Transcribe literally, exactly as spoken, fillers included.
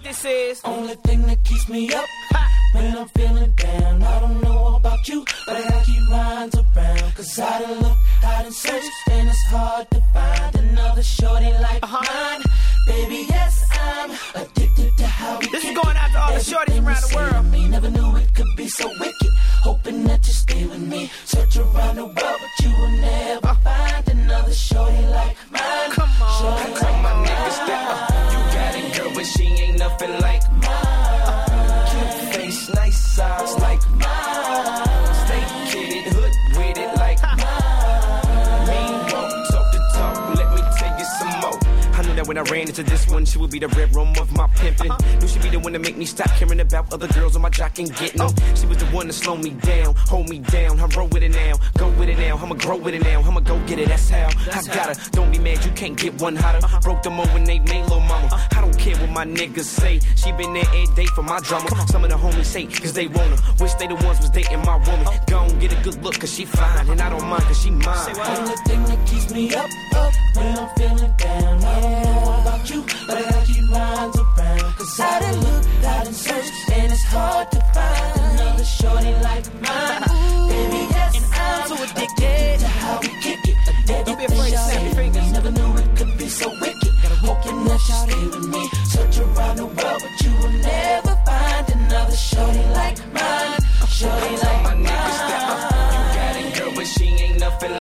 this is. Only thing that keeps me up when I'm feeling down. I don't know about you, but I gotta keep minds around. Cause I done look, I done searched, and it's hard to find another shorty like uh-huh. mine. Baby, yes, I'm addicted to how we This is going out to all the shorties around the world. Me never knew it could be so wicked. Hoping that you stay with me. Search around the world, but you will never uh. find another shorty like mine. Come on, shorty come like on, niggas that uh, you got it, girl, but she ain't nothing like mine. Uh, cute face, nice size like mine. Stay kidded, hood with it like mine. Mean won't talk the talk, let me tell you some more. I knew that when I ran into this one, she would be the red room of my pimpin'. Uh-huh. Knew she'd be the one to make me stop caring about other girls on my jock and getting them. She was the one to slow me down, hold me down. I roll with it now, go with it now. I'ma grow with it now, I'ma go get it, that's how. That's I gotta, how. Don't be mad, you can't get one hotter. Uh-huh. Broke them over when they made lil' mama. Uh-huh. I don't care what my niggas say. She been there every day for my drama. Some of the homies hate, cause they want her. Wish they the ones was dating my woman. Uh-huh. Go and get a good look, cause she fine. And I don't mind, cause she mine. Only thing that keeps me up, up when I'm feeling down. I don't know about you, but I gotta keep minds around. Cause I done look, I done searched, and it's hard to find another shorty like mine. Baby, yes, I'm so addicted to how we kick it. Don't be afraid to snap your fingers. Never knew it could be so wicked. Hoping that you stay with me.